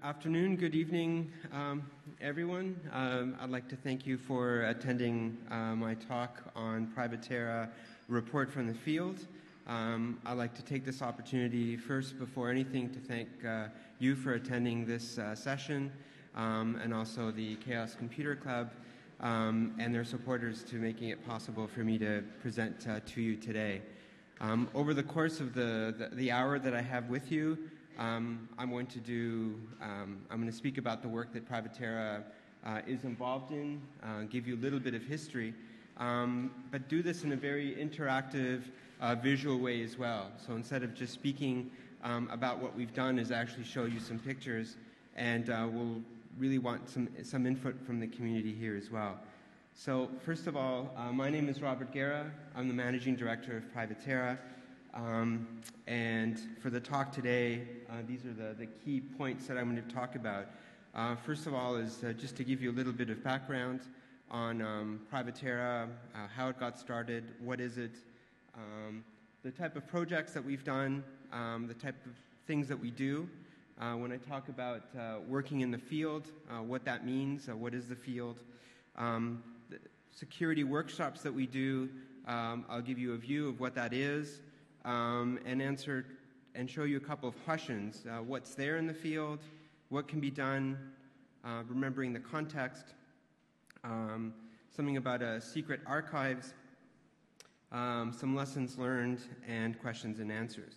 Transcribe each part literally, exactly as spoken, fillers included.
afternoon, good evening, um, everyone. Um, I'd like to thank you for attending uh, my talk on Privaterra Report from the Field. Um, I'd like to take this opportunity first, before anything, to thank uh, you for attending this uh, session, um, and also the Chaos Computer Club um, and their supporters to making it possible for me to present uh, to you today. Um, over the course of the, the, the hour that I have with you, Um, I'm going to do, um, I'm going to speak about the work that Privaterra uh, is involved in, uh, give you a little bit of history, um, but do this in a very interactive, uh, visual way as well. So instead of just speaking um, about what we've done, is actually show you some pictures, and uh, we'll really want some, some input from the community here as well. So first of all, uh, my name is Robert Guerra. I'm the Managing Director of Privaterra. Um, and for the talk today, uh, these are the, the key points that I'm going to talk about. Uh, first of all is uh, just to give you a little bit of background on um, Privaterra, uh, how it got started, what is it, um, the type of projects that we've done, um, the type of things that we do. Uh, when I talk about uh, working in the field, uh, what that means, uh, what is the field, um, the security workshops that we do, um, I'll give you a view of what that is. Um, and answer and show you a couple of questions. Uh, what's there in the field? What can be done? Uh, remembering the context. Um, something about uh, secret archives. Um, some lessons learned, and questions and answers.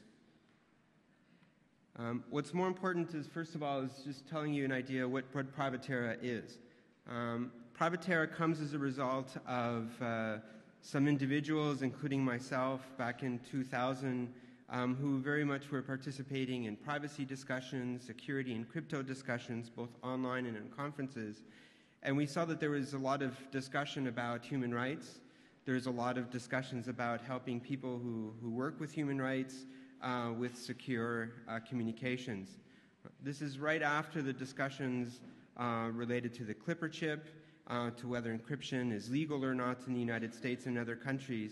Um, what's more important is, first of all, is just telling you an idea what, what Privaterra is. Um, Privaterra comes as a result of uh, some individuals, including myself, back in two thousand, um, who very much were participating in privacy discussions, security and crypto discussions, both online and in conferences. And we saw that there was a lot of discussion about human rights. There's a lot of discussions about helping people who, who work with human rights uh, with secure uh, communications. This is right after the discussions uh, related to the Clipper chip, Uh, to whether encryption is legal or not in the United States and other countries.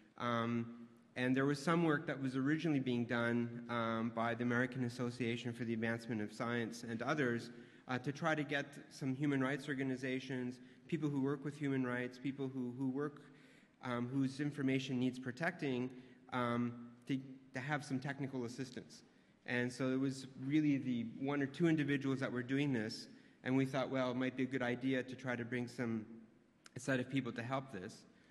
Um, and there was some work that was originally being done um, by the American Association for the Advancement of Science and others uh, to try to get some human rights organizations, people who work with human rights, people who, who work, um, whose information needs protecting, um, to, to have some technical assistance. And so it was really the one or two individuals that were doing this. And we thought, well, it might be a good idea to try to bring some a set of people to help this.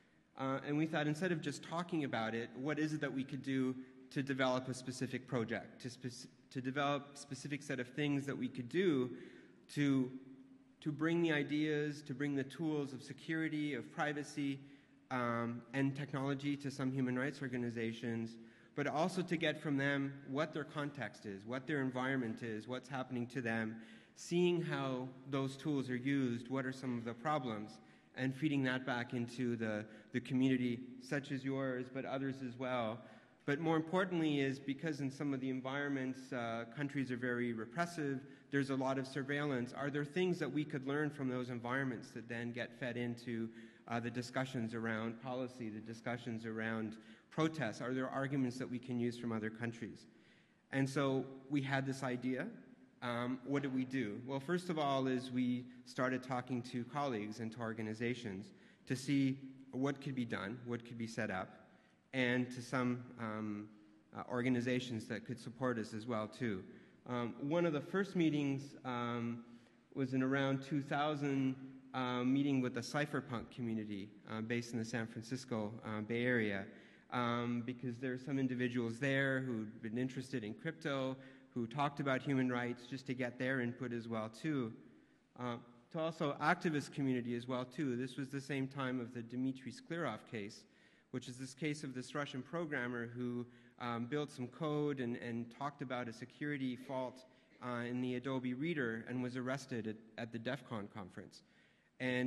Uh, and we thought, instead of just talking about it, what is it that we could do to develop a specific project, to, spe- to develop a specific set of things that we could do to, to bring the ideas, to bring the tools of security, of privacy, um, and technology to some human rights organizations, but also to get from them what their context is, what their environment is, what's happening to them, seeing how those tools are used, what are some of the problems, and feeding that back into the, the community, such as yours, but others as well. But more importantly is, because in some of the environments, uh, countries are very repressive, there's a lot of surveillance. Are there things that we could learn from those environments that then get fed into uh, the discussions around policy, the discussions around protests? Are there arguments that we can use from other countries? And so we had this idea. Um, what did we do? Well, first of all is we started talking to colleagues and to organizations to see what could be done, what could be set up, and to some um, uh, organizations that could support us as well, too. Um, one of the first meetings um, was in around two thousand, uh, meeting with the cypherpunk community uh, based in the San Francisco uh, Bay Area, um, because there are some individuals there who'd been interested in crypto, who talked about human rights, just to get their input as well, too. Uh, to also activist community as well, too. This was the same time of the Dmitry Sklerov case, which is this case of this Russian programmer who um, built some code and, and talked about a security fault uh, in the Adobe Reader and was arrested at, at the DEF CON conference. And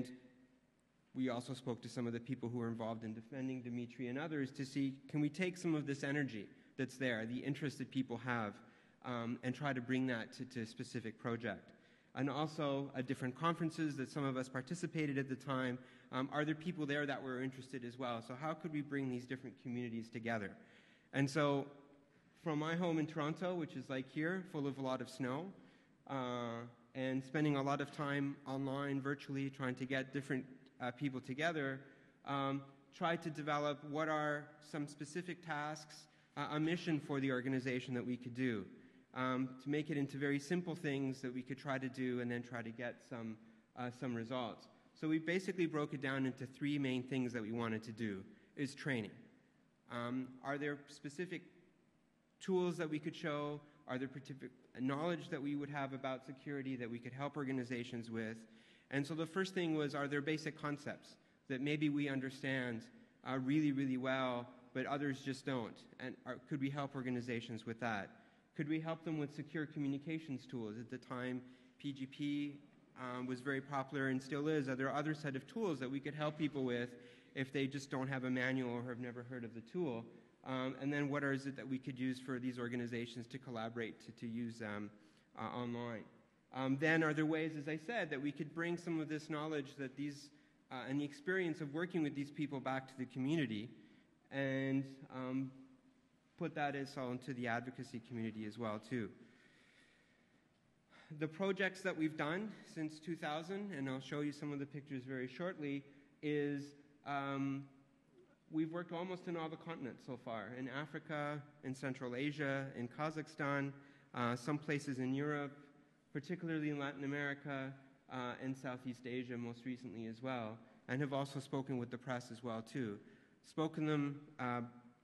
we also spoke to some of the people who were involved in defending Dmitry and others to see, can we take some of this energy that's there, the interest that people have, Um, and try to bring that to, to a specific project. And also at different conferences that some of us participated at the time, um, are there people there that were interested as well? So how could we bring these different communities together? And so from my home in Toronto, which is like here, full of a lot of snow, uh, and spending a lot of time online, virtually, trying to get different uh, people together, um, try to develop what are some specific tasks, uh, a mission for the organization that we could do, um, to make it into very simple things that we could try to do and then try to get some, uh, some results. So we basically broke it down into three main things that we wanted to do, is training. Um, are there specific tools that we could show? Are there particular knowledge that we would have about security that we could help organizations with? And so the first thing was, are there basic concepts that maybe we understand uh, really, really well, but others just don't? And are, could we help organizations with that? Could we help them with secure communications tools? At the time, P G P um, was very popular and still is. Are there other set of tools that we could help people with if they just don't have a manual or have never heard of the tool? Um, and then what is it that we could use for these organizations to collaborate, to, to use um, uh, online? Um, then are there ways, as I said, that we could bring some of this knowledge that these, uh, and the experience of working with these people back to the community and um, put that as all into the advocacy community as well, too. The projects that we've done since two thousand, and I'll show you some of the pictures very shortly, is um, we've worked almost in all the continents so far, in Africa, in Central Asia, in Kazakhstan, uh, some places in Europe, particularly in Latin America, uh, and Southeast Asia most recently as well, and have also spoken with the press as well too. Spoken them, uh,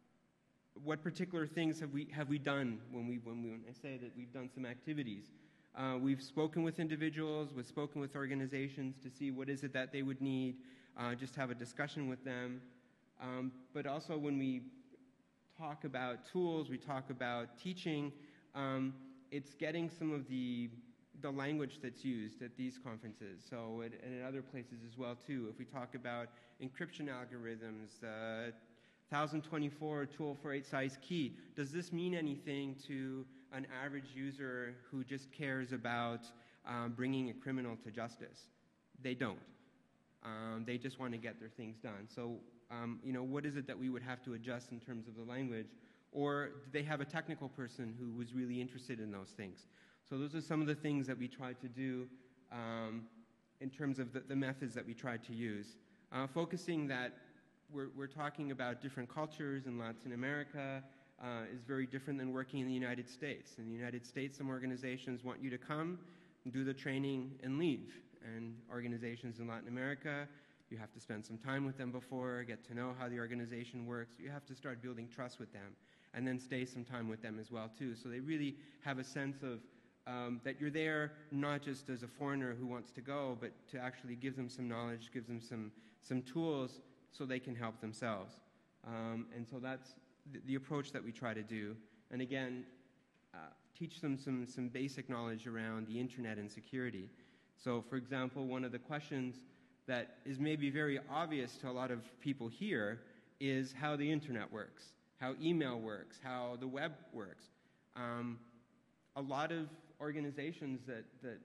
what particular things have we, have we done when, we, when, we, when I say that we've done some activities? Uh, we've spoken with individuals, we've spoken with organizations to see what is it that they would need, uh, just have a discussion with them. Um, but also when we talk about tools, we talk about teaching, um, it's getting some of the, the language that's used at these conferences, so at, and at other places as well too. If we talk about encryption algorithms, uh, one thousand twenty-four tool for eight size key, does this mean anything to an average user who just cares about um, bringing a criminal to justice? They don't. Um, they just want to get their things done. So, um, you know, what is it that we would have to adjust in terms of the language? Or do they have a technical person who was really interested in those things? So those are some of the things that we tried to do um, in terms of the, the methods that we tried to use. Uh, focusing that we're, we're talking about different cultures in Latin America uh, is very different than working in the United States. In the United States, some organizations want you to come, do the training, and leave. And organizations in Latin America, you have to spend some time with them before, get to know how the organization works. You have to start building trust with them, and then stay some time with them as well, too. So they really have a sense of um, that you're there not just as a foreigner who wants to go, but to actually give them some knowledge, give them some, some tools so they can help themselves. Um, and so that's the, the approach that we try to do. And again, uh, teach them some, some basic knowledge around the internet and security. So, for example, one of the questions that is maybe very obvious to a lot of people here is how the internet works, how email works, how the web works. Um, a lot of organizations that, that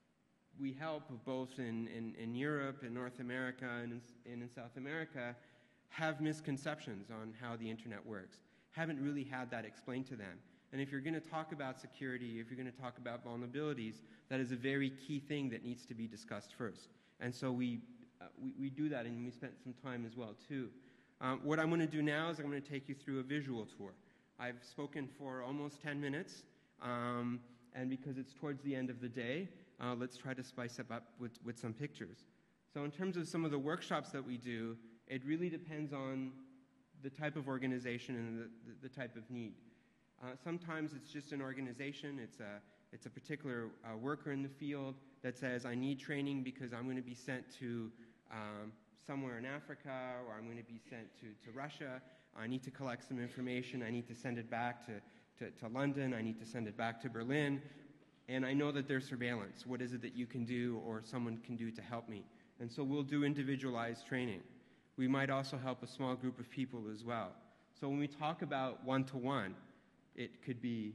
we help, both in, in, in Europe, in North America, and in, and in South America, have misconceptions on how the internet works, haven't really had that explained to them. And if you're going to talk about security, if you're going to talk about vulnerabilities, that is a very key thing that needs to be discussed first. And so we, uh, we, we do that, and we spent some time as well, too. Um, what I'm going to do now is I'm going to take you through a visual tour. I've spoken for almost ten minutes, um, and because it's towards the end of the day, uh, let's try to spice it up with, with some pictures. So in terms of some of the workshops that we do, it really depends on the type of organization and the, the, the type of need. Uh, sometimes it's just an organization, it's a, it's a particular uh, worker in the field that says, I need training because I'm going to be sent to um, somewhere in Africa, or I'm going to be sent to, to Russia. I need to collect some information, I need to send it back to, to, to London, I need to send it back to Berlin, and I know that there's surveillance. What is it that you can do or someone can do to help me? And so we'll do individualized training. We might also help a small group of people as well. So when we talk about one-to-one, it could be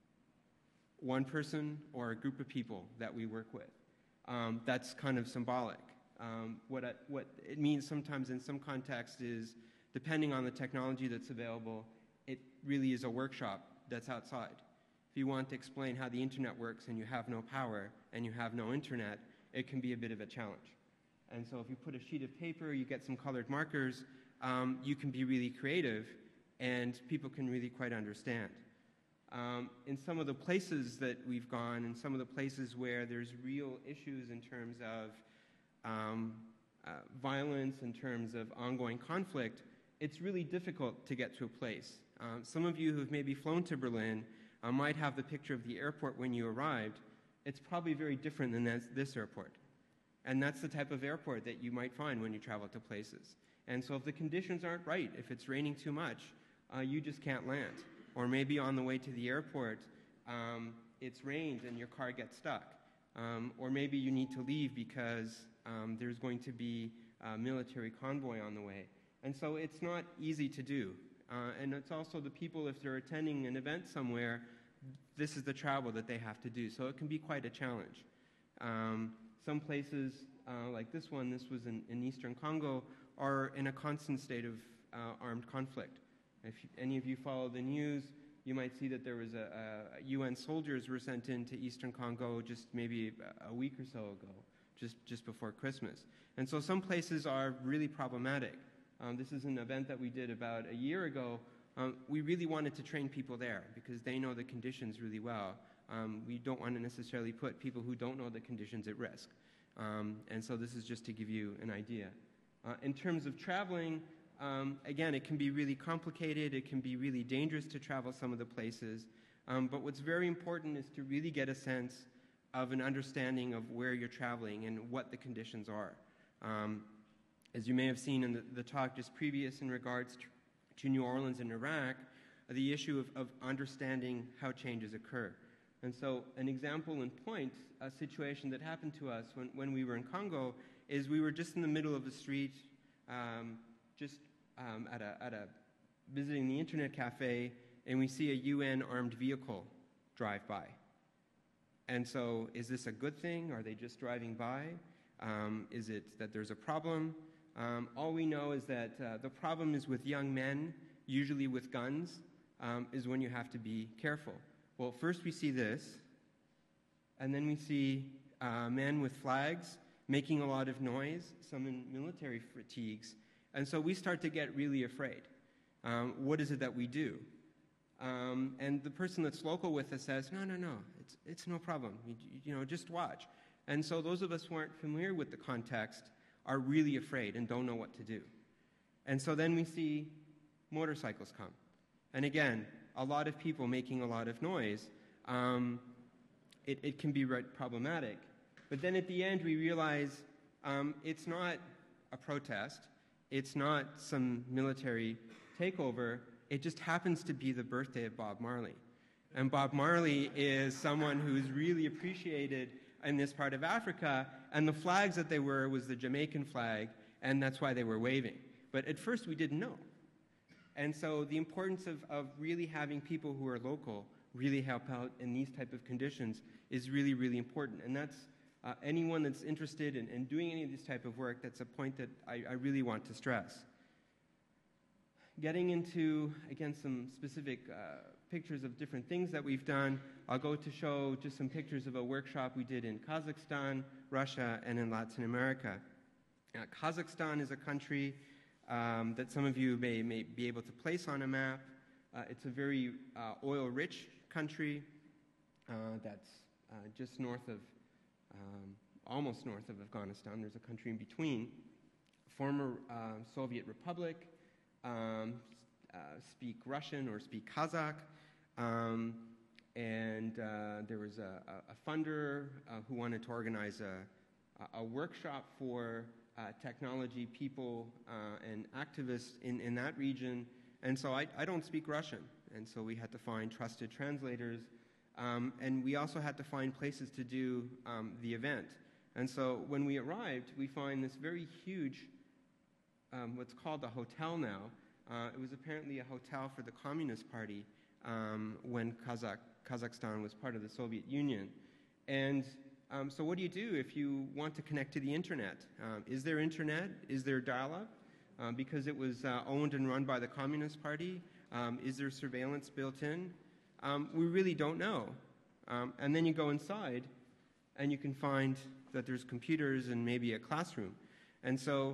one person or a group of people that we work with. Um, that's kind of symbolic. Um, what, I, what it means sometimes in some contexts is, depending on the technology that's available, it really is a workshop that's outside. If you want to explain how the internet works and you have no power and you have no internet, it can be a bit of a challenge. And so if you put a sheet of paper, you get some colored markers, um, you can be really creative and people can really quite understand. Um, in some of the places that we've gone, and some of the places where there's real issues in terms of um, uh, violence, in terms of ongoing conflict, it's really difficult to get to a place. Um, some of you who've maybe flown to Berlin uh, might have the picture of the airport when you arrived. It's probably very different than this, this airport. And that's the type of airport that you might find when you travel to places. And so if the conditions aren't right, if it's raining too much, uh, you just can't land. Or maybe on the way to the airport, um, it's rained and your car gets stuck. Um, or maybe you need to leave because um, there's going to be a military convoy on the way. And so it's not easy to do. Uh, and it's also the people, if they're attending an event somewhere, this is the travel that they have to do. So it can be quite a challenge. Um, some places, uh, like this one, this was in, in eastern Congo, are in a constant state of uh, armed conflict. If any of you follow the news, you might see that there was a, a U N soldiers were sent into eastern Congo just maybe a week or so ago, just, just before Christmas. And so some places are really problematic. Um, this is an event that we did about a year ago. Um, we really wanted to train people there because they know the conditions really well. Um, we don't want to necessarily put people who don't know the conditions at risk. Um, and so this is just to give you an idea. Uh, in terms of traveling, um, again, it can be really complicated. It can be really dangerous to travel some of the places. Um, but what's very important is to really get a sense of an understanding of where you're traveling and what the conditions are. Um, as you may have seen in the, the talk just previous in regards to, to New Orleans and Iraq, the issue of, of understanding how changes occur. And so an example in point, a situation that happened to us when, when we were in Congo, is we were just in the middle of the street, um, just um, at, a, at a visiting the internet cafe, and we see a U N armed vehicle drive by. And so is this a good thing? Are they just driving by? Um, is it that there's a problem? Um, all we know is that uh, the problem is with young men, usually with guns, um, is when you have to be careful. Well, first we see this, and then we see uh, men with flags making a lot of noise, some in military fatigues, and so we start to get really afraid. Um, what is it that we do? Um, and the person that's local with us says, no, no, no, it's, it's no problem, you, you know, just watch. And so those of us who aren't familiar with the context are really afraid and don't know what to do. And so then we see motorcycles come. And again, a lot of people making a lot of noise. Um, it, it can be problematic. But then at the end, we realize um, it's not a protest. It's not some military takeover. It just happens to be the birthday of Bob Marley. And Bob Marley is someone who's really appreciated in this part of Africa, and the flags that they were was the Jamaican flag, and that's why they were waving. But at first, we didn't know. And so the importance of, of really having people who are local really help out in these type of conditions is really, really important. And that's uh, anyone that's interested in, in doing any of this type of work, that's a point that I, I really want to stress. Getting into, again, some specific uh, pictures of different things that we've done, I'll go to show just some pictures of a workshop we did in Kazakhstan, Russia, and in Latin America. Uh, Kazakhstan is a country um, that some of you may, may be able to place on a map. Uh, it's a very uh, oil-rich country uh, that's uh, just north of, um, almost north of Afghanistan. There's a country in between. Former uh, Soviet Republic, um, uh, speak Russian or speak Kazakh. Um, and uh, there was a, a funder uh, who wanted to organize a, a workshop for uh, technology people uh, and activists in, in that region. And so I, I don't speak Russian, and so we had to find trusted translators. Um, and we also had to find places to do um, the event. And so when we arrived, we find this very huge, um, what's called a hotel now. Uh, it was apparently a hotel for the Communist Party um, when Kazakh, Kazakhstan was part of the Soviet Union. And um, so what do you do if you want to connect to the internet? Um, is there internet? Is there dial-up? Um, because it was uh, owned and run by the Communist Party. Um, is there surveillance built in? Um, we really don't know. Um, and then you go inside, and you can find that there's computers and maybe a classroom. And so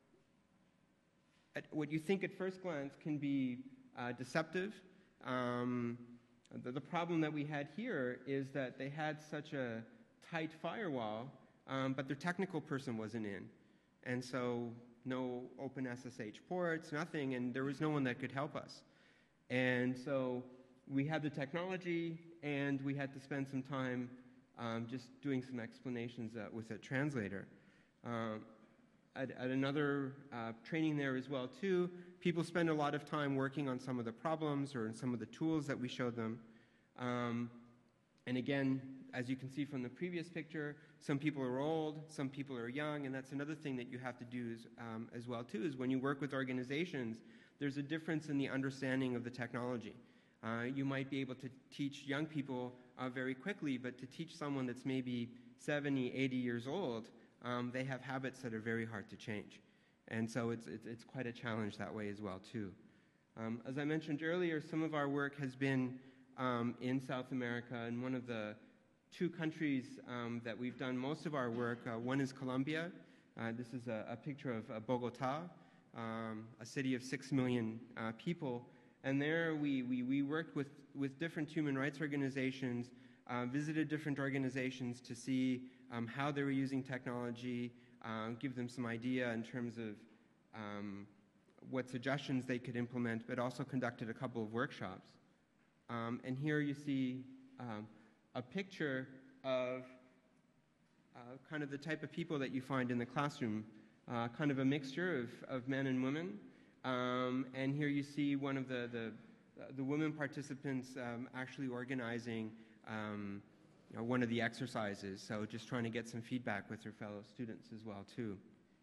at, what you think at first glance can be uh, deceptive. Um, the, the problem that we had here is that they had such a tight firewall, um, but their technical person wasn't in. And so no open S S H ports, nothing, and there was no one that could help us. And so we had the technology, and we had to spend some time um, just doing some explanations uh, with a translator. Um, at, at another uh, training there as well, too, people spend a lot of time working on some of the problems or in some of the tools that we showed them. Um, and again, as you can see from the previous picture, some people are old, some people are young, and that's another thing that you have to do is, um, as well, too, is when you work with organizations, there's a difference in the understanding of the technology. Uh, you might be able to teach young people uh, very quickly, but to teach someone that's maybe seventy, eighty years old, um, they have habits that are very hard to change. And so it's, it's, it's quite a challenge that way as well, too. Um, as I mentioned earlier, some of our work has been um, in South America, and one of the two countries um, that we've done most of our work, uh, one is Colombia. Uh, this is a, a picture of uh, Bogota, um, a city of six million uh, people. And there we, we, we worked with, with different human rights organizations, uh, visited different organizations to see um, how they were using technology, uh, give them some idea in terms of um, what suggestions they could implement, but also conducted a couple of workshops. Um, and here you see um, a picture of uh, kind of the type of people that you find in the classroom, uh, kind of a mixture of, of men and women. Um, and here you see one of the, the, the women participants um, actually organizing um, you know, one of the exercises, so just trying to get some feedback with her fellow students as well, too.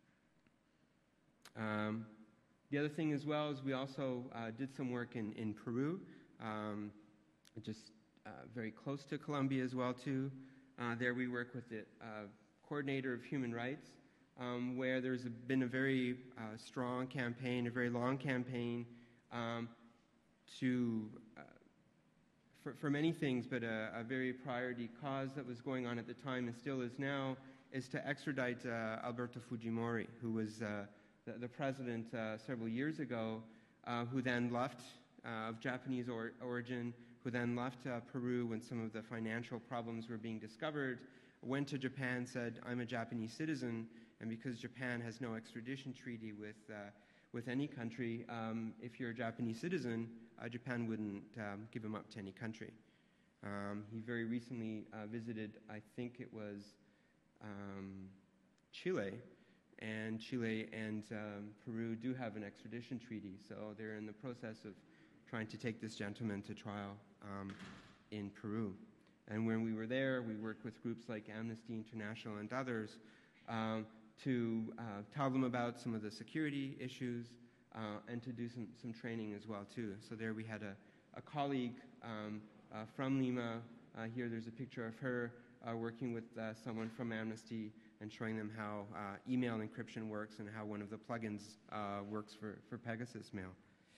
Um, the other thing as well is we also uh, did some work in, in Peru, um, just uh, very close to Colombia as well, too. Uh, there we work with the uh, coordinator of human rights, Um, where there's a, been a very uh, strong campaign, a very long campaign um, to, uh, for, for many things, but a, a very priority cause that was going on at the time and still is now, is to extradite uh, Alberto Fujimori, who was uh, the, the president uh, several years ago, uh, who then left, uh, of Japanese or, origin, who then left uh, Peru when some of the financial problems were being discovered, went to Japan, said, I'm a Japanese citizen, and because Japan has no extradition treaty with, uh, with any country, um, if you're a Japanese citizen, uh, Japan wouldn't um, give him up to any country. Um, he very recently uh, visited, I think it was um, Chile, and Chile and um, Peru do have an extradition treaty, so they're in the process of trying to take this gentleman to trial um, in Peru. And when we were there, we worked with groups like Amnesty International and others um, to uh, tell them about some of the security issues uh, and to do some, some training as well, too. So there we had a, a colleague um, uh, from Lima. Uh, here there's a picture of her uh, working with uh, someone from Amnesty and showing them how uh, email encryption works and how one of the plugins uh, works for, for Pegasus Mail.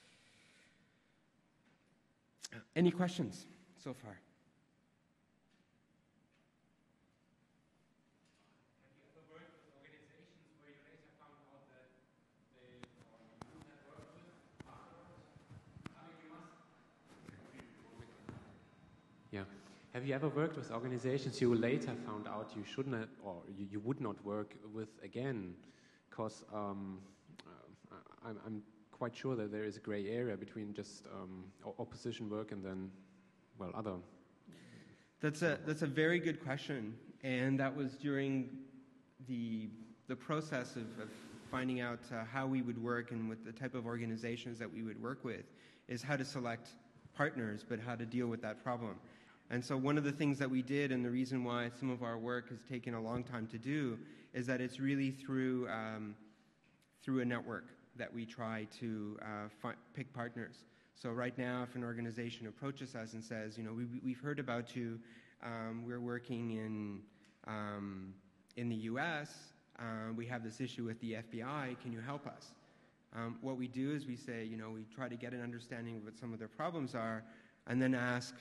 Any questions so far? Yeah. Have you ever worked with organizations you later found out you shouldn't have, or you, you would not work with again? Because um, uh, I'm, I'm quite sure that there is a gray area between just um, opposition work and then, well, other. That's a that's a very good question, and that was during the the process of, of finding out uh, how we would work and with the type of organizations that we would work with, is how to select partners, but how to deal with that problem. And so one of the things that we did, and the reason why some of our work has taken a long time to do, is that it's really through um, through a network that we try to uh, fi- pick partners. So right now, if an organization approaches us and says, you know, we, we've heard about you, um, we're working in um, in the U S, uh, we have this issue with the F B I, can you help us? Um, what we do is we say, you know, we try to get an understanding of what some of their problems are, and then ask,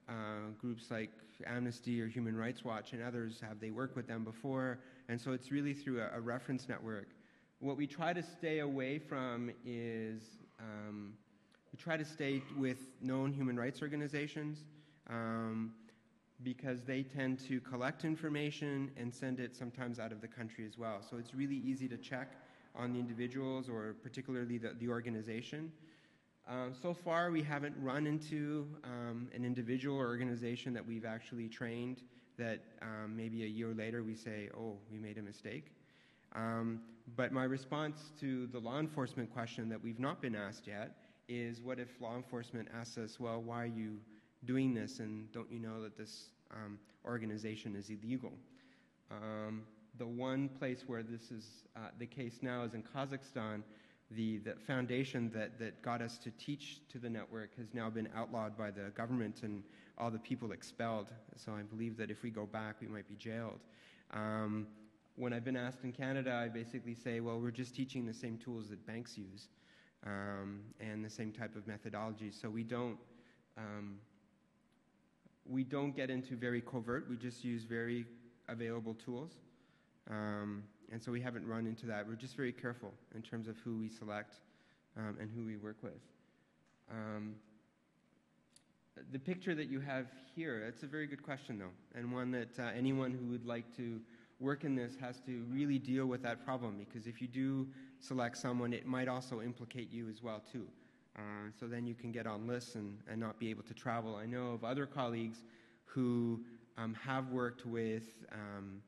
uh, groups like Amnesty or Human Rights Watch and others, have they worked with them before? And so it's really through a, a reference network. What we try to stay away from is um, we try to stay with known human rights organizations um, because they tend to collect information and send it sometimes out of the country as well. So it's really easy to check on the individuals or particularly the, the organization. Um, so far, we haven't run into um, an individual or organization that we've actually trained that um, maybe a year later we say, oh, we made a mistake. Um, but my response to the law enforcement question that we've not been asked yet is, what if law enforcement asks us, well, why are you doing this, and don't you know that this um, organization is illegal? Um, the one place where this is uh, the case now is in Kazakhstan. The, the foundation that, that got us to teach to the network has now been outlawed by the government and all the people expelled. So I believe that if we go back, we might be jailed. Um, when I've been asked in Canada, I basically say, well, we're just teaching the same tools that banks use um, and the same type of methodologies. So we don't, um, we don't get into very covert. We just use very available tools. Um, and so we haven't run into that. We're just very careful in terms of who we select um, and who we work with. Um, the picture that you have here, it's a very good question, though, and one that uh, anyone who would like to work in this has to really deal with that problem, because if you do select someone, it might also implicate you as well, too. Uh, so then you can get on lists and, and not be able to travel. I know of other colleagues who um, have worked with um,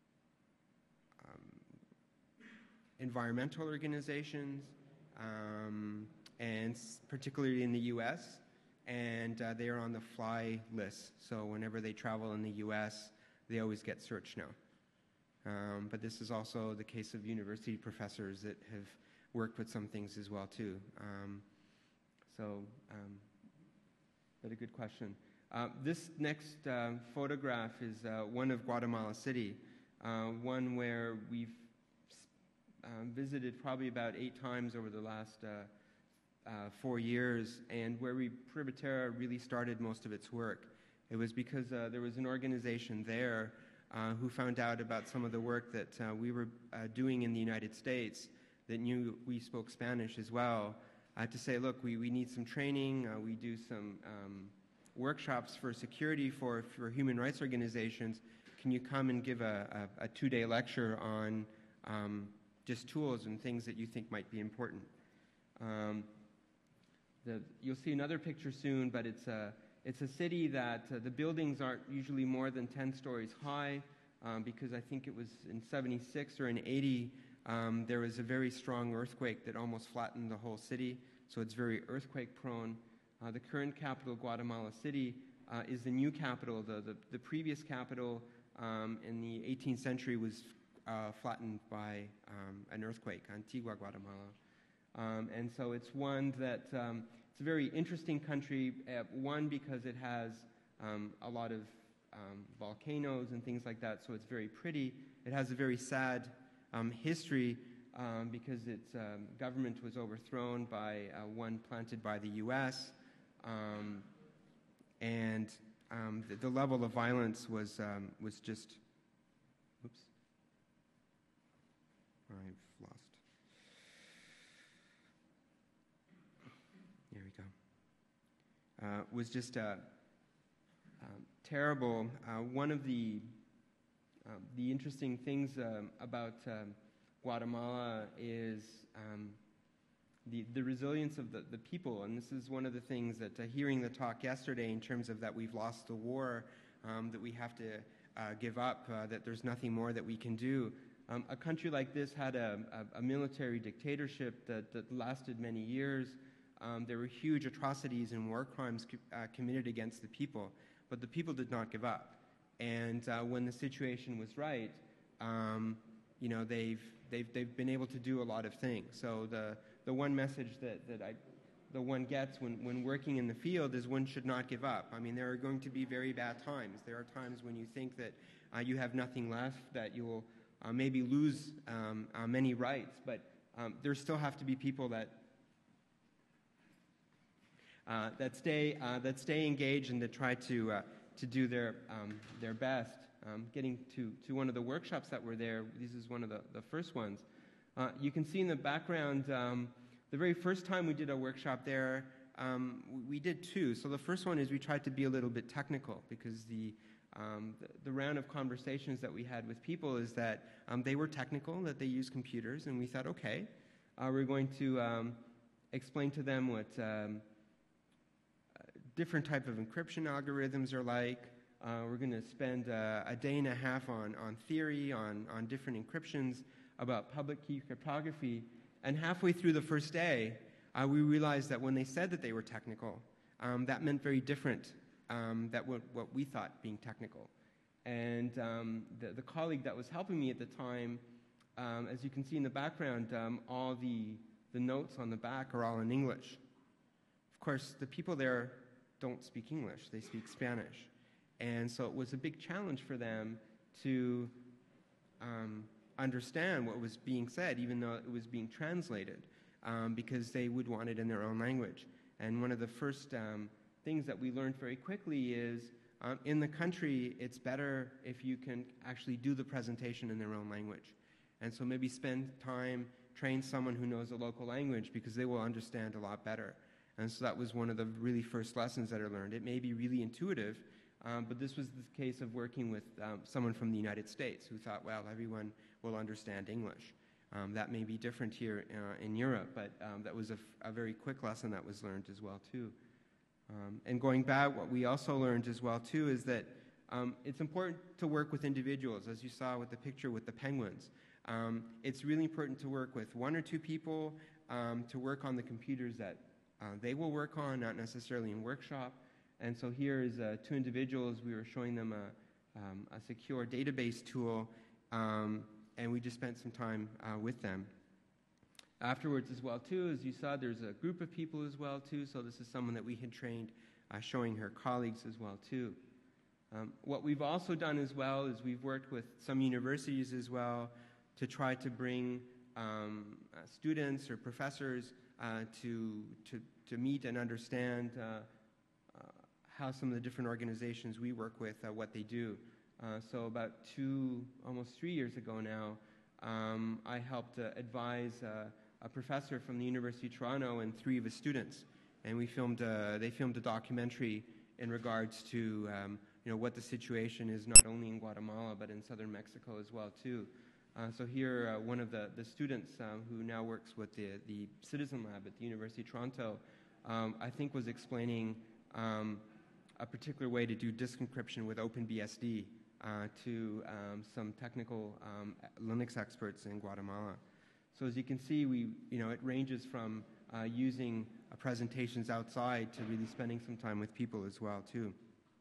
environmental organizations, um, and particularly in the U S, and uh, they are on the fly list. So whenever they travel in the U S, they always get searched now. Um, but this is also the case of university professors that have worked with some things as well too. Um, so, um, but a good question. Uh, this next uh, photograph is uh, one of Guatemala City, uh, one where we've Um, visited probably about eight times over the last uh, uh, four years, and where we, Privaterra really started most of its work. It was because uh, there was an organization there uh, who found out about some of the work that uh, we were uh, doing in the United States, that knew we spoke Spanish as well, uh, to say, look, we, we need some training, uh, we do some um, workshops for security for, for human rights organizations. Can you come and give a, a, a two-day lecture on um, just tools and things that you think might be important? Um, the, you'll see another picture soon, but it's a, it's a city that uh, the buildings aren't usually more than ten stories high, um, because I think it was in seventy-six or in eighty, um, there was a very strong earthquake that almost flattened the whole city, so it's very earthquake prone. Uh, the current capital, Guatemala City, uh, is the new capital. The, the, the previous capital um, in the eighteenth century was Uh, flattened by um, an earthquake, Antigua, Guatemala. Um, and so it's one that, um, it's a very interesting country, uh, one because it has um, a lot of um, volcanoes and things like that, so it's very pretty. It has a very sad um, history um, because its um, government was overthrown by uh, one planted by the U S, um, and um, the, the level of violence was, um, was just, oops. I've lost. There we go. Uh, was just uh, um, terrible. Uh, one of the um, the interesting things um, about um, Guatemala is um, the the resilience of the, the people, and this is one of the things that uh, hearing the talk yesterday in terms of that we've lost the war, um, that we have to uh, give up, uh, that there's nothing more that we can do. Um, a country like this had a, a, a military dictatorship that, that lasted many years. Um, there were huge atrocities and war crimes co- uh, committed against the people, but the people did not give up. And uh, when the situation was right, um, you know, they've, they've, they've been able to do a lot of things. So the, the one message that, that I, the one gets when, when working in the field is one should not give up. I mean, there are going to be very bad times. There are times when you think that uh, you have nothing left, that you will Uh, maybe lose um, uh, many rights, but um, there still have to be people that uh, that stay uh, that stay engaged and that try to uh, to do their um, their best. Um, getting to, to one of the workshops that were there, this is one of the, the first ones. Uh, you can see in the background, um, the very first time we did a workshop there, um, we did two. So the first one is we tried to be a little bit technical because the Um, the, the round of conversations that we had with people is that um, they were technical, that they use computers, and we thought, okay, uh, we're going to um, explain to them what um, uh, different type of encryption algorithms are like. Uh, we're going to spend uh, a day and a half on, on theory, on, on different encryptions, about public key cryptography, and halfway through the first day, uh, we realized that when they said that they were technical, um, that meant very different Um, that what, what we thought being technical. And um, the, the colleague that was helping me at the time, um, as you can see in the background, um, all the, the notes on the back are all in English. Of course, the people there don't speak English, they speak Spanish. And so it was a big challenge for them to um, understand what was being said, even though it was being translated, um, because they would want it in their own language. And one of the first um, things that we learned very quickly is um, in the country, it's better if you can actually do the presentation in their own language. And so maybe spend time, train someone who knows the local language because they will understand a lot better. And so that was one of the really first lessons that I learned. It may be really intuitive, um, but this was the case of working with um, someone from the United States who thought, well, everyone will understand English. Um, that may be different here uh, in Europe, but um, that was a, a very quick lesson that was learned as well, too. Um, and going back, what we also learned as well, too, is that um, it's important to work with individuals, as you saw with the picture with the penguins. Um, it's really important to work with one or two people, um, to work on the computers that uh, they will work on, not necessarily in workshop. And so here is uh, two individuals. We were showing them a, um, a secure database tool, um, and we just spent some time uh, with them. Afterwards as well, too, as you saw, there's a group of people as well, too, so this is someone that we had trained, uh, showing her colleagues as well, too. Um, what we've also done as well is we've worked with some universities as well to try to bring um, uh, students or professors uh, to, to, to meet and understand uh, uh, how some of the different organizations we work with, uh, what they do. Uh, so about two, almost three years ago now, um, I helped uh, advise uh, a professor from the University of Toronto and three of his students, and we filmed. Uh, they filmed a documentary in regards to um, you know what the situation is not only in Guatemala but in southern Mexico as well too. Uh, so here, uh, one of the the students um, who now works with the the Citizen Lab at the University of Toronto, um, I think was explaining um, a particular way to do disk encryption with OpenBSD uh, to um, some technical um, Linux experts in Guatemala. So as you can see, we, you know, it ranges from uh, using uh, presentations outside to really spending some time with people as well, too.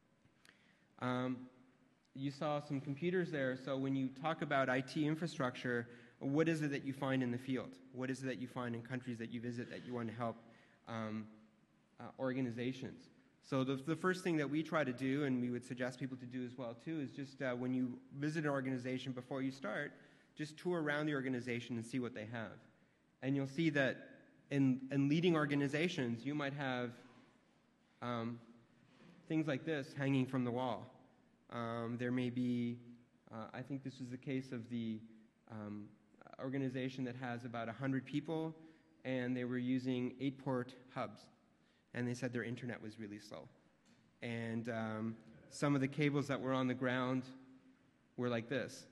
Um, you saw some computers there. So when you talk about I T infrastructure, what is it that you find in the field? What is it that you find in countries that you visit that you want to help um, uh, organizations? So the, the first thing that we try to do, and we would suggest people to do as well, too, is just uh, when you visit an organization before you start, just tour around the organization and see what they have. And you'll see that in, in leading organizations, you might have um, things like this hanging from the wall. Um, there may be, uh, I think this was the case of the um, organization that has about one hundred people, and they were using eight-port hubs. And they said their internet was really slow. And um, some of the cables that were on the ground were like this.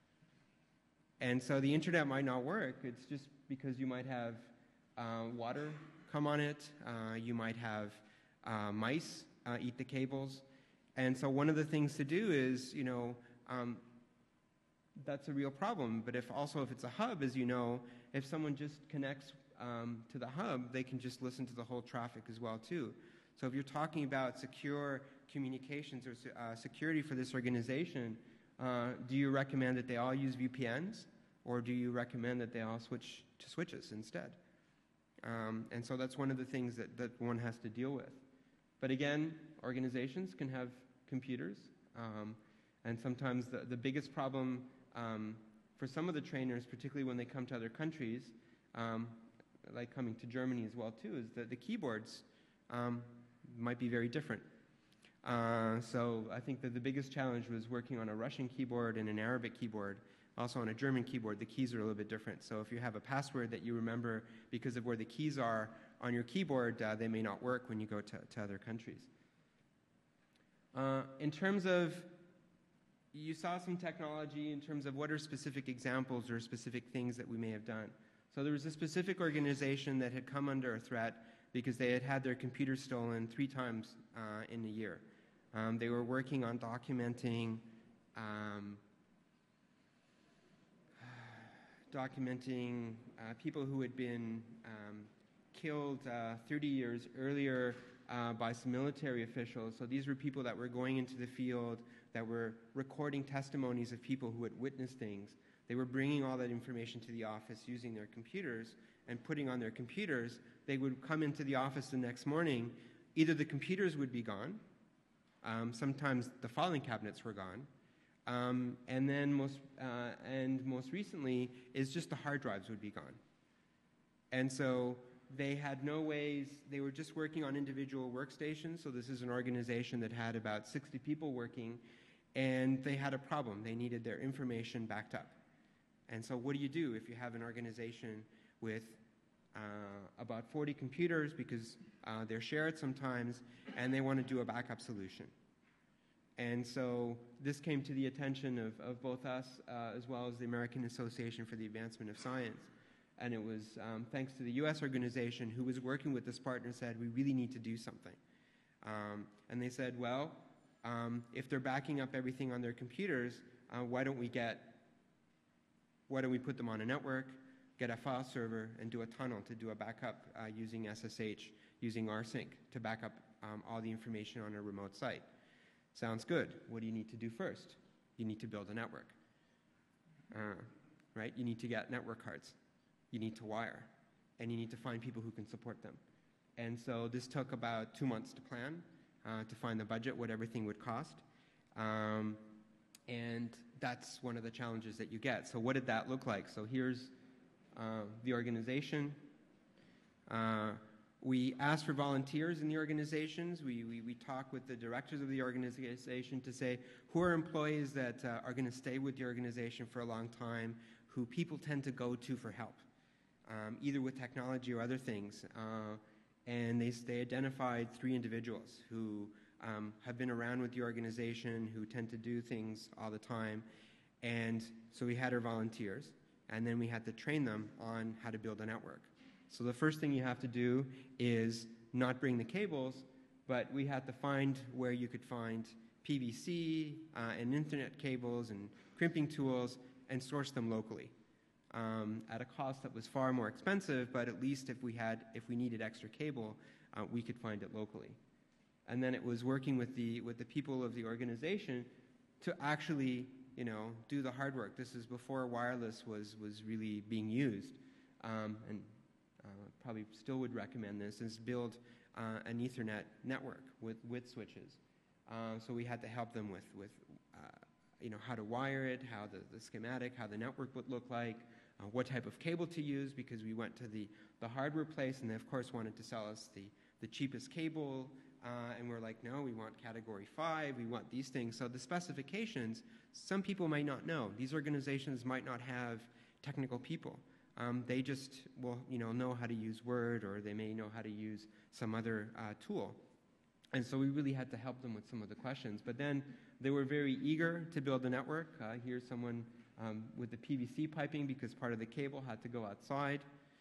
And so the internet might not work. It's just because you might have uh, water come on it. Uh, you might have uh, mice uh, eat the cables. And so one of the things to do is, you know, um, that's a real problem. But if also if it's a hub, as you know, if someone just connects um, to the hub, they can just listen to the whole traffic as well, too. So if you're talking about secure communications or uh, security for this organization, uh, do you recommend that they all use V P Ns? Or do you recommend that they all switch to switches instead? Um, and so that's one of the things that, that one has to deal with. But again, organizations can have computers. Um, and sometimes the, the biggest problem um, for some of the trainers, particularly when they come to other countries, um, like coming to Germany as well too, is that the keyboards um, might be very different. Uh, so I think that the biggest challenge was working on a Russian keyboard and an Arabic keyboard. Also on a German keyboard, the keys are a little bit different. So if you have a password that you remember because of where the keys are on your keyboard, uh, they may not work when you go to, to other countries. Uh, in terms of, you saw some technology in terms of what are specific examples or specific things that we may have done. So there was a specific organization that had come under a threat because they had had their computers stolen three times uh, in a year. Um, they were working on documenting um, documenting uh, people who had been um, killed uh, thirty years earlier uh, by some military officials. So these were people that were going into the field, that were recording testimonies of people who had witnessed things. They were bringing all that information to the office using their computers and putting on their computers. They would come into the office the next morning. Either the computers would be gone, um, sometimes the filing cabinets were gone, Um, and then most, uh, and most recently is just the hard drives would be gone. And so they had no ways, they were just working on individual workstations. So this is an organization that had about sixty people working, and they had a problem. They needed their information backed up. And so what do you do if you have an organization with uh, about forty computers, because uh, they're shared sometimes, and they want to do a backup solution? And so this came to the attention of, of both us uh, as well as the American Association for the Advancement of Science. And it was um, thanks to the U S organization who was working with this partner said, we really need to do something. Um, and they said, well, um, if they're backing up everything on their computers, uh, why don't we get, why don't we put them on a network, get a file server, and do a tunnel to do a backup uh, using S S H, using R sync to back up um, all the information on a remote site. Sounds good. What do you need to do first? You need to build a network, uh, right? You need to get network cards. You need to wire, and you need to find people who can support them. And so this took about two months to plan, uh, to find the budget, what everything would cost. Um, and that's one of the challenges that you get. So what did that look like? So here's uh, the organization. Uh, We asked for volunteers in the organizations. We, we, we talk with the directors of the organization to say who are employees that uh, are going to stay with the organization for a long time, who people tend to go to for help, um, either with technology or other things. Uh, and they, they identified three individuals who um, have been around with the organization, who tend to do things all the time. And so we had our volunteers, and then we had to train them on how to build a network. So the first thing you have to do is not bring the cables, but we had to find where you could find P V C uh, and internet cables and crimping tools and source them locally um, at a cost that was far more expensive, but at least if we had, if we needed extra cable, uh, we could find it locally. And then it was working with the, with the people of the organization to actually, you know, do the hard work. This is before wireless was, was really being used. Um, and Uh, probably still would recommend this, is build uh, an Ethernet network with, with switches. Uh, so we had to help them with, with uh, you know, how to wire it, how the, the schematic, how the network would look like, uh, what type of cable to use, because we went to the, the hardware place and they, of course, wanted to sell us the, the cheapest cable. Uh, and we're like, no, we want category five, we want these things. So the specifications, some people might not know. These organizations might not have technical people. Um, they just will, you know, know how to use Word, or they may know how to use some other uh, tool. And so we really had to help them with some of the questions. But then they were very eager to build a network. Uh, here's someone um, with the P V C piping, because part of the cable had to go outside.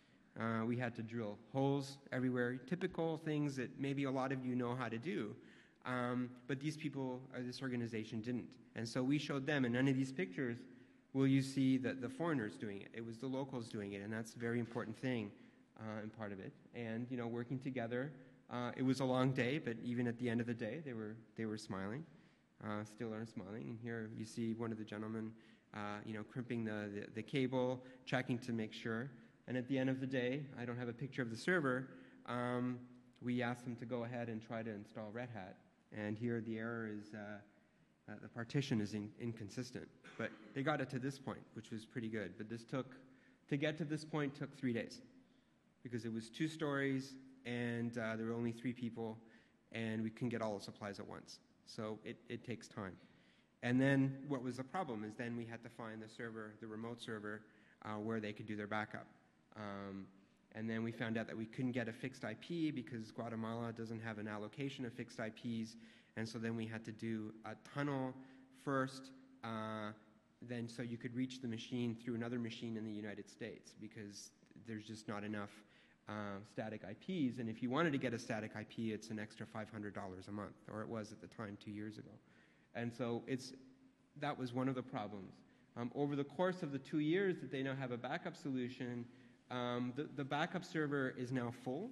Uh, we had to drill holes everywhere, typical things that maybe a lot of you know how to do. Um, but these people, or this organization, didn't. And so we showed them, and none of these pictures will you see that the foreigners doing it. It was the locals doing it, and that's a very important thing uh, and part of it. And, you know, working together. Uh, it was a long day, but even at the end of the day, they were, they were smiling, uh, still are smiling. And here you see one of the gentlemen, uh, you know, crimping the, the, the cable, checking to make sure. And at the end of the day, I don't have a picture of the server, um, we asked them to go ahead and try to install Red Hat. And here the error is, uh, uh, the partition is in, inconsistent. But they got it to this point, which was pretty good. But this took, to get to this point, took three days. Because it was two stories, and uh, there were only three people, and we couldn't get all the supplies at once. So it, it takes time. And then what was the problem is then we had to find the server, the remote server, uh, where they could do their backup. Um, and then we found out that we couldn't get a fixed I P because Guatemala doesn't have an allocation of fixed I Ps. And so then we had to do a tunnel first, uh, then so you could reach the machine through another machine in the United States because there's just not enough uh, static I Ps. And if you wanted to get a static I P, it's an extra five hundred dollars a month, or it was at the time two years ago. And so it's, that was one of the problems. Um, over the course of the two years that they now have a backup solution, um, the, the backup server is now full.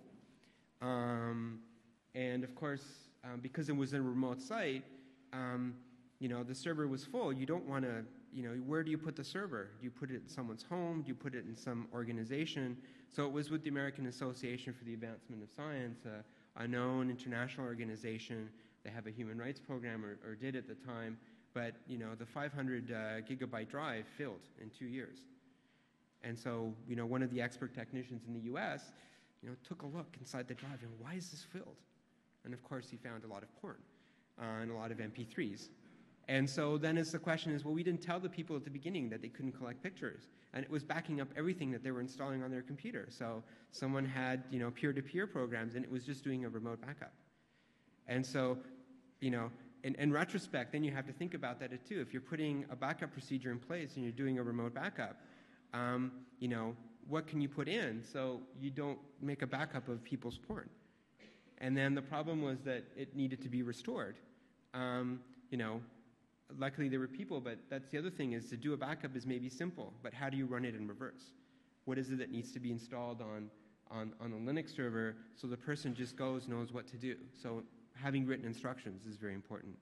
Um, and of course, um, because it was a remote site, um, you know, the server was full. You don't want to, you know, where do you put the server? Do you put it in someone's home? Do you put it in some organization? So it was with the American Association for the Advancement of Science, uh, a known international organization. They have a human rights program, or, or did at the time, but you know the five hundred uh, gigabyte drive filled in two years. And so you know one of the expert technicians in the U S you know took a look inside the drive and why is this filled? And of course he found a lot of porn uh, and a lot of M P threes. And so then it's the question is, well, we didn't tell the people at the beginning that they couldn't collect pictures, and it was backing up everything that they were installing on their computer. So someone had you know peer-to-peer programs, and it was just doing a remote backup. And so, you know, in, in retrospect, then you have to think about that too. If you're putting a backup procedure in place and you're doing a remote backup, um, you know, what can you put in so you don't make a backup of people's porn? And then the problem was that it needed to be restored. Um, you know, luckily there were people, but that's the other thing is to do a backup is maybe simple, but how do you run it in reverse? What is it that needs to be installed on, on, on a Linux server so the person just goes, knows what to do? So having written instructions is very important.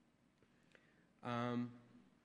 Um,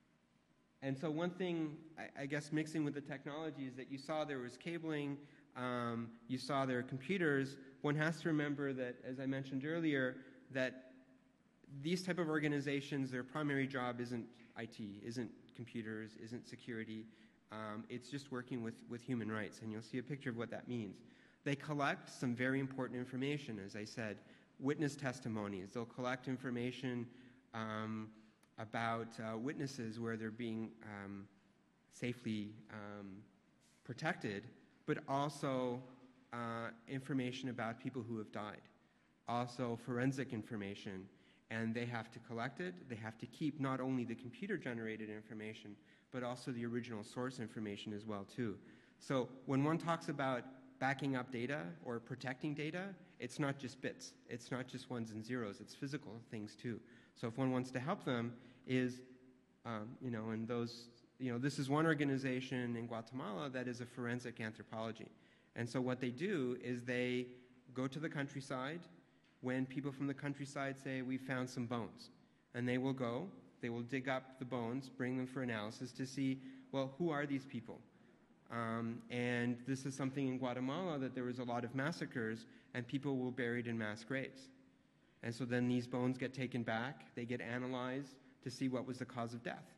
and so one thing, I, I guess, mixing with the technology is that you saw there was cabling, um, you saw there were computers. One has to remember that, as I mentioned earlier, that these type of organizations, their primary job isn't I T, isn't computers, isn't security. Um, it's just working with, with human rights, and you'll see a picture of what that means. They collect some very important information, as I said. Witness testimonies. They'll collect information um, about uh, witnesses where they're being um, safely um, protected, but also uh, information about people who have died. Also forensic information, and they have to collect it. They have to keep not only the computer-generated information, but also the original source information as well, too. So when one talks about backing up data or protecting data, it's not just bits. It's not just ones and zeros. It's physical things too. So if one wants to help them is, um, you know, and those, you know, this is one organization in Guatemala that is a forensic anthropology. And so what they do is they go to the countryside when people from the countryside say, we found some bones. And they will go, they will dig up the bones, bring them for analysis to see, well, who are these people? Um, and this is something in Guatemala that there was a lot of massacres and people were buried in mass graves. And so then these bones get taken back, they get analyzed to see what was the cause of death.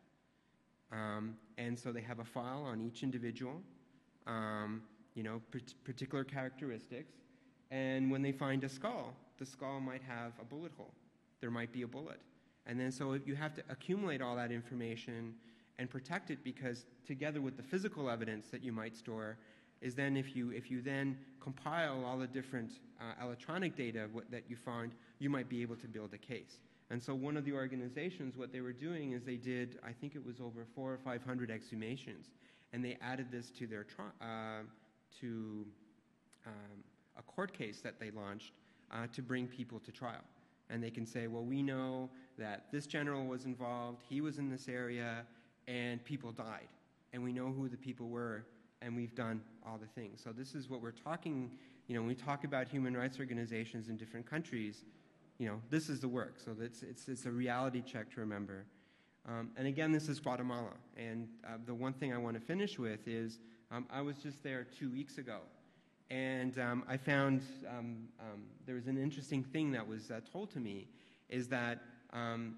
Um, and so they have a file on each individual, um, you know, particular characteristics. And when they find a skull, the skull might have a bullet hole. There might be a bullet. And then so you have to accumulate all that information and protect it, because together with the physical evidence that you might store is then if you, if you then compile all the different uh, electronic data that you find, you might be able to build a case. And so one of the organizations, what they were doing is they did, I think it was over four or five hundred exhumations, and they added this to their tri uh, to um, a court case that they launched uh, to bring people to trial. And they can say, well, we know that this general was involved, he was in this area, and people died. And we know who the people were, and we've done all the things. So this is what we're talking, you know, when we talk about human rights organizations in different countries, you know, this is the work. So it's, it's, it's a reality check to remember. Um, and again, this is Guatemala. And uh, the one thing I want to finish with is um, I was just there two weeks ago. And um, I found um, um, there was an interesting thing that was uh, told to me, is that um,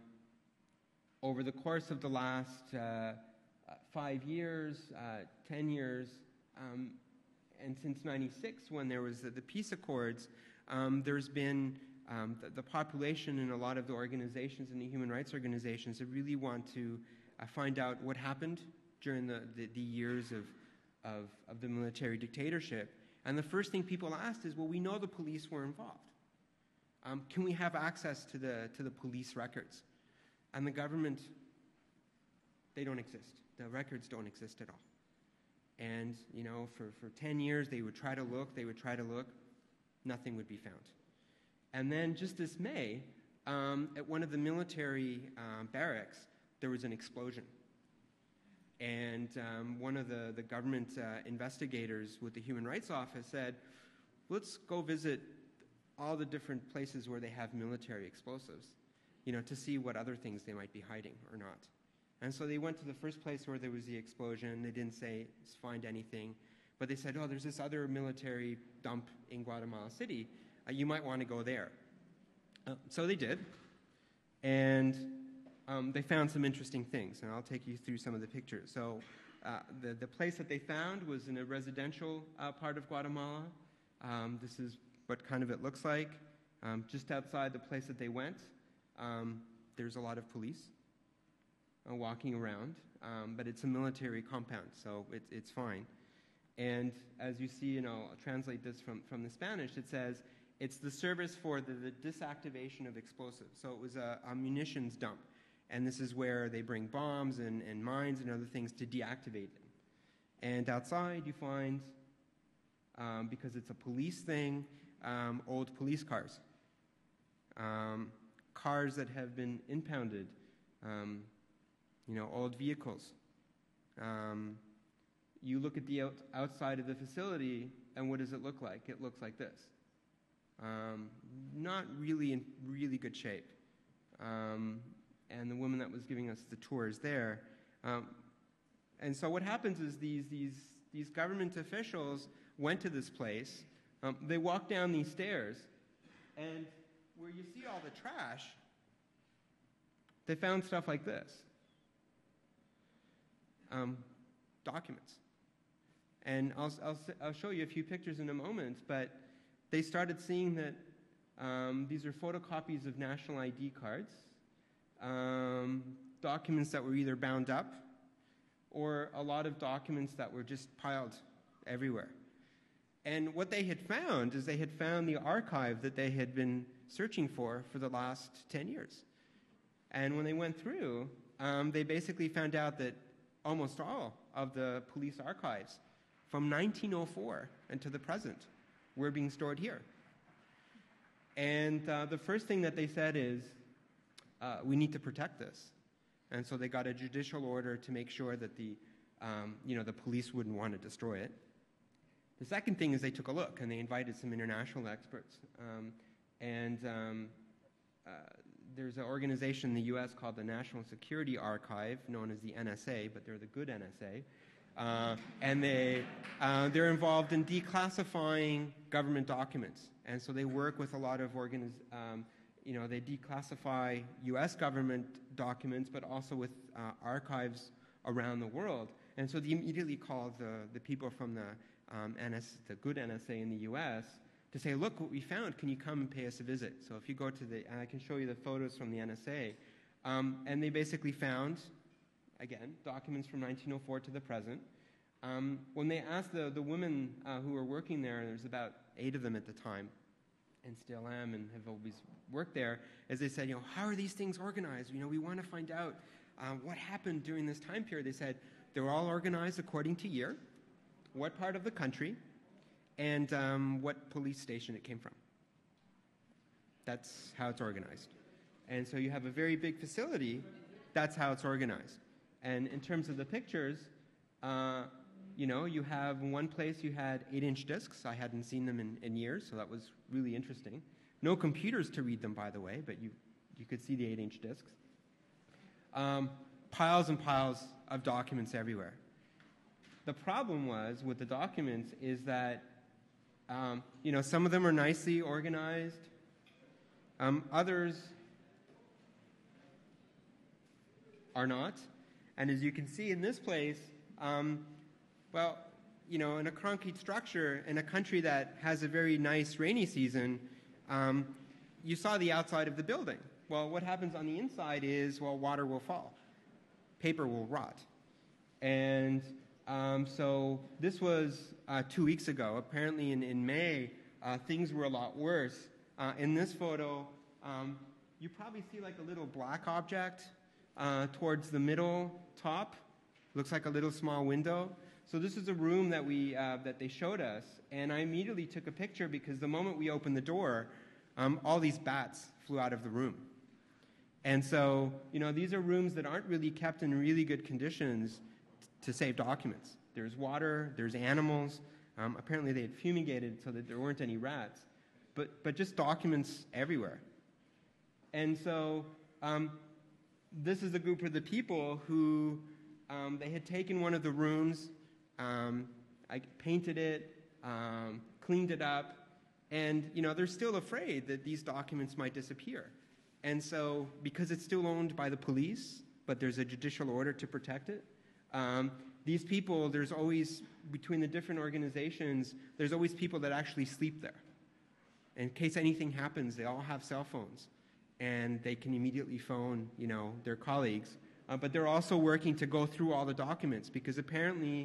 over the course of the last uh, five years, uh, ten years, um, and since ninety-six, when there was the, the peace accords, Um, there's been um, the, the population in a lot of the organizations and the human rights organizations that really want to uh, find out what happened during the, the, the years of, of, of the military dictatorship. And the first thing people asked is, well, we know the police were involved. Um, can we have access to the, to the police records? And the government, they don't exist. The records don't exist at all. And, you know, for, for ten years, they would try to look, they would try to look, nothing would be found. And then just this May, um, at one of the military um, barracks, there was an explosion. And um, one of the, the government uh, investigators with the Human Rights Office said, let's go visit all the different places where they have military explosives, you know, to see what other things they might be hiding or not. And so they went to the first place where there was the explosion. They didn't say, find anything. But they said, oh, there's this other military dump in Guatemala City. Uh, you might want to go there. Uh, so they did. And um, they found some interesting things. And I'll take you through some of the pictures. So uh, the, the place that they found was in a residential uh, part of Guatemala. Um, this is what kind of it looks like. Um, just outside the place that they went, um, there's a lot of police uh, walking around. Um, but it's a military compound, so it, it's fine. And as you see, and I'll translate this from, from the Spanish, it says, it's the service for the, the disactivation of explosives. So it was a, a munitions dump. And this is where they bring bombs and, and mines and other things to deactivate them. And outside you find, um, because it's a police thing, um, old police cars. Um, cars that have been impounded, um, you know, old vehicles. Um, You look at the out, outside of the facility, and what does it look like? It looks like this. Um, not really in really good shape. Um, and the woman that was giving us the tour is there. Um, and so what happens is these, these, these government officials went to this place. Um, they walked down these stairs, and where you see all the trash, they found stuff like this. Um, documents. And I'll, I'll, I'll show you a few pictures in a moment, but they started seeing that um, these are photocopies of national I D cards, um, documents that were either bound up, or a lot of documents that were just piled everywhere. And what they had found is they had found the archive that they had been searching for for the last ten years. And when they went through, um, they basically found out that almost all of the police archives from nineteen oh four and to the present were being stored here. And uh, the first thing that they said is, uh, we need to protect this. And so they got a judicial order to make sure that the, um, you know, the police wouldn't want to destroy it. The second thing is they took a look, and they invited some international experts. Um, and um, uh, there's an organization in the U S called the National Security Archive, known as the N S A, but they're the good N S A. Uh, and they, uh, they're involved in declassifying government documents. And so they work with a lot of organiz- um, you know, they declassify U S government documents, but also with uh, archives around the world. And so they immediately called the, the people from the, um, N S, the good N S A in the U S to say, look what we found, can you come and pay us a visit? So if you go to the, and I can show you the photos from the N S A, um, and they basically found, again, documents from nineteen oh four to the present. Um, when they asked the, the women uh, who were working there, and there's about eight of them at the time, and still am and have always worked there, as they said, you know, how are these things organized? You know, we want to find out uh, what happened during this time period. They said they were all organized according to year, what part of the country, and um, what police station it came from. That's how it's organized. And so you have a very big facility, that's how it's organized. And in terms of the pictures, uh, you know, you have one place you had eight-inch discs. I hadn't seen them in, in years, so that was really interesting. No computers to read them, by the way, but you, you could see the eight-inch discs. Um, piles and piles of documents everywhere. The problem was with the documents is that, um, you know, some of them are nicely organized. Um, others are not. And as you can see in this place, um, well, you know, in a concrete structure in a country that has a very nice rainy season, um, you saw the outside of the building. Well, what happens on the inside is, well, water will fall. Paper will rot. And um, so this was uh, two weeks ago. Apparently in, in May, uh, things were a lot worse. Uh, in this photo, um, you probably see like a little black object uh, towards the middle top. Looks like a little small window. So this is a room that, we, uh, that they showed us, and I immediately took a picture because the moment we opened the door, um, all these bats flew out of the room. And so, you know, these are rooms that aren't really kept in really good conditions to save documents. There's water, there's animals. Um, apparently they had fumigated so that there weren't any rats, but, but just documents everywhere. And so um, this is a group of the people who, um, they had taken one of the rooms, um, I painted it, um, cleaned it up, and, you know, they're still afraid that these documents might disappear. And so, because it's still owned by the police, but there's a judicial order to protect it, um, these people, there's always, between the different organizations, there's always people that actually sleep there. In case anything happens, they all have cell phones, and they can immediately phone, you know, their colleagues. Uh, but they're also working to go through all the documents, because apparently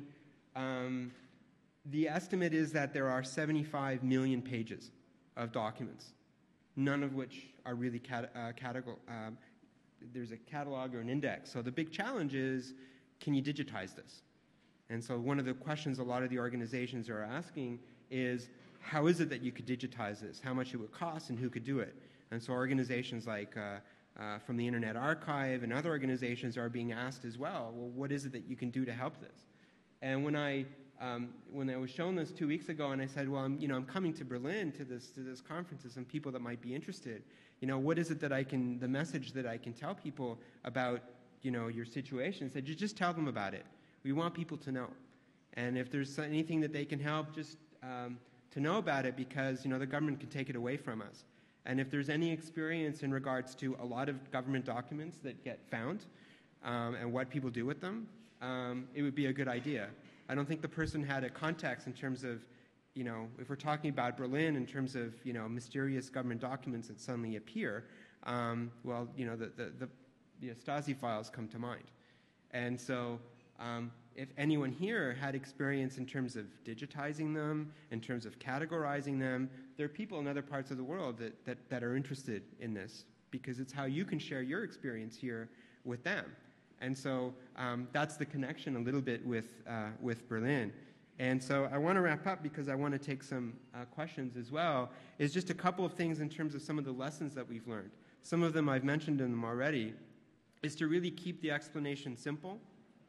um, the estimate is that there are seventy-five million pages of documents, none of which are really cat uh, catalog um, there's a catalog or an index. So the big challenge is, can you digitize this? And so one of the questions a lot of the organizations are asking is, how is it that you could digitize this? How much it would cost and who could do it? And so organizations like uh, uh, from the Internet Archive and other organizations are being asked as well, well, what is it that you can do to help this? And when I Um, when I was shown this two weeks ago, and I said, well, I'm, you know, I'm coming to Berlin to this, to this conference, to some people that might be interested. You know, what is it that I can, the message that I can tell people about, you know, your situation? I said, you just tell them about it. We want people to know. And if there's anything that they can help, just um, to know about it, because, you know, the government can take it away from us. And if there's any experience in regards to a lot of government documents that get found um, and what people do with them, um, it would be a good idea. I don't think the person had a context in terms of, you know, if we're talking about Berlin in terms of, you know, mysterious government documents that suddenly appear, um, well, you know, the, the, the, the Stasi files come to mind. And so um, if anyone here had experience in terms of digitizing them, in terms of categorizing them, there are people in other parts of the world that, that, that are interested in this, because it's how you can share your experience here with them. And so um, that's the connection a little bit with, uh, with Berlin. And so I want to wrap up because I want to take some uh, questions as well, is just a couple of things in terms of some of the lessons that we've learned. Some of them I've mentioned in them already, is to really keep the explanation simple,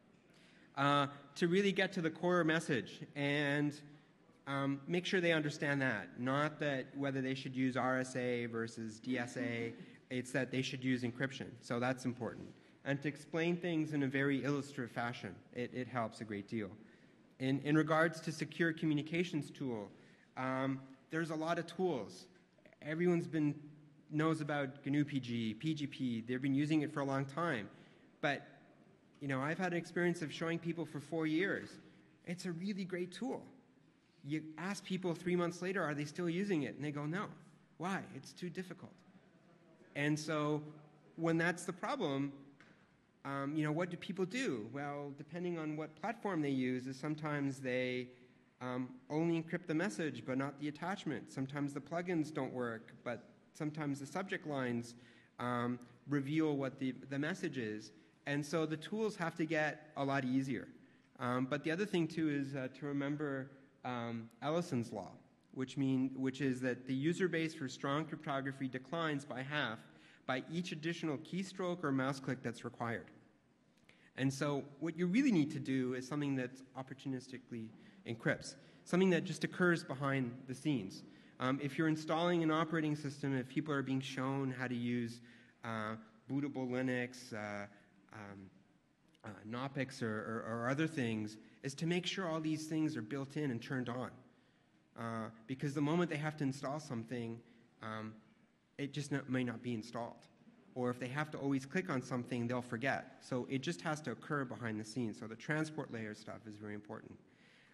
uh, to really get to the core message and um, make sure they understand that. Not that whether they should use R S A versus D S A, it's that they should use encryption. So that's important. And to explain things in a very illustrative fashion. It, it helps a great deal. In, in regards to secure communications tool, um, there's a lot of tools. Everyone's been knows about G N U P G, P G P. They've been using it for a long time. But, you know, I've had an experience of showing people for four years. It's a really great tool. You ask people three months later, are they still using it? And they go, no. Why? It's too difficult. And so when that's the problem, Um, you know, what do people do? Well, depending on what platform they use, is sometimes they um, only encrypt the message but not the attachment. Sometimes the plugins don't work, but sometimes the subject lines um, reveal what the, the message is. And so the tools have to get a lot easier. Um, but the other thing, too, is uh, to remember um, Ellison's law, which, mean, which is that the user base for strong cryptography declines by half by each additional keystroke or mouse click that's required. And so what you really need to do is something that opportunistically encrypts, something that just occurs behind the scenes. Um, if you're installing an operating system, if people are being shown how to use uh, bootable Linux, uh, um, uh, Knoppix, or, or, or other things, is to make sure all these things are built in and turned on. Uh, because the moment they have to install something, um, it just not, may not be installed. Or if they have to always click on something, they'll forget. So it just has to occur behind the scenes. So the transport layer stuff is very important.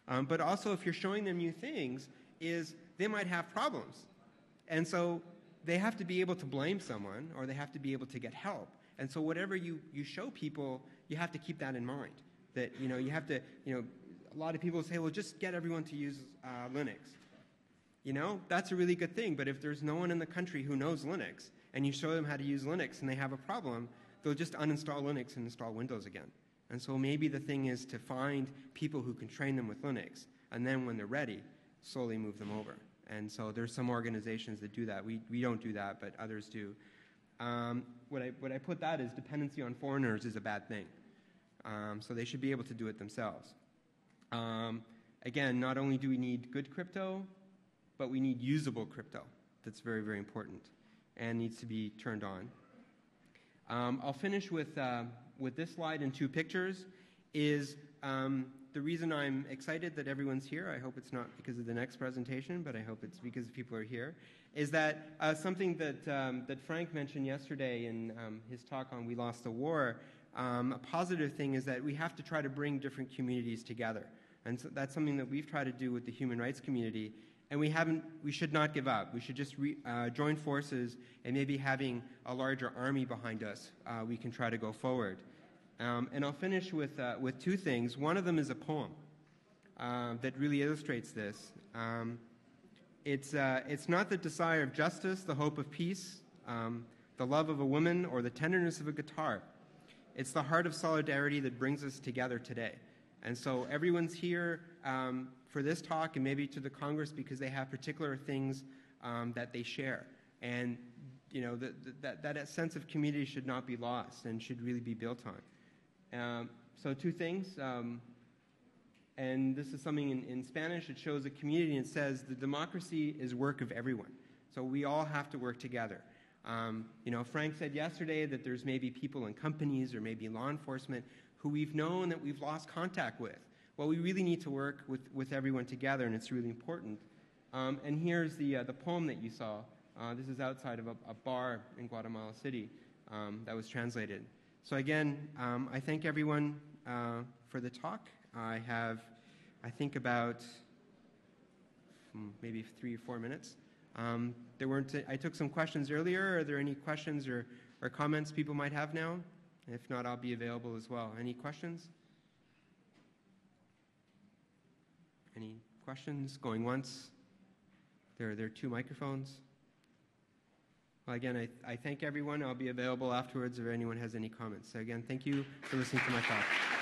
Um, but also, if you're showing them new things, is they might have problems. And so they have to be able to blame someone, or they have to be able to get help. And so whatever you, you show people, you have to keep that in mind. That, you know, you have to, you know, a lot of people say, well, just get everyone to use uh, Linux. You know, that's a really good thing, but if there's no one in the country who knows Linux, and you show them how to use Linux and they have a problem, they'll just uninstall Linux and install Windows again. And so maybe the thing is to find people who can train them with Linux, and then when they're ready, slowly move them over. And so there's some organizations that do that. We, we don't do that, but others do. Um, what, I, what I put that is dependency on foreigners is a bad thing. Um, so they should be able to do it themselves. Um, again, not only do we need good crypto, but we need usable crypto. That's very, very important and needs to be turned on. Um, I'll finish with, uh, with this slide and two pictures. Is um, the reason I'm excited that everyone's here, I hope it's not because of the next presentation, but I hope it's because people are here, is that uh, something that, um, that Frank mentioned yesterday in um, his talk on We Lost the War, um, a positive thing is that we have to try to bring different communities together. And so that's something that we've tried to do with the human rights community. And we haven't, we should not give up. We should just re, uh, join forces, and maybe having a larger army behind us, uh, we can try to go forward. Um, and I'll finish with, uh, with two things. One of them is a poem uh, that really illustrates this. Um, it's, uh, it's not the desire of justice, the hope of peace, um, the love of a woman, or the tenderness of a guitar. It's the heart of solidarity that brings us together today. And so everyone's here um, for this talk and maybe to the Congress because they have particular things um, that they share. And you know, the, the, that, that sense of community should not be lost and should really be built on. Um, so two things. Um, and this is something in, in Spanish. It shows a community and says the democracy is work of everyone. So we all have to work together. Um, you know, Frank said yesterday that there's maybe people in companies or maybe law enforcement who we've known that we've lost contact with. Well, we really need to work with, with everyone together, and it's really important. Um, and here's the, uh, the poem that you saw. Uh, this is outside of a, a bar in Guatemala City um, that was translated. So again, um, I thank everyone uh, for the talk. I have, I think, about hmm, maybe three or four minutes. Um, there weren't. I took some questions earlier. Are there any questions or, or comments people might have now? If not, I'll be available as well. Any questions? Any questions? Going once? There, there are two microphones. Well, again, I, I thank everyone. I'll be available afterwards if anyone has any comments. So again, thank you for listening to my talk.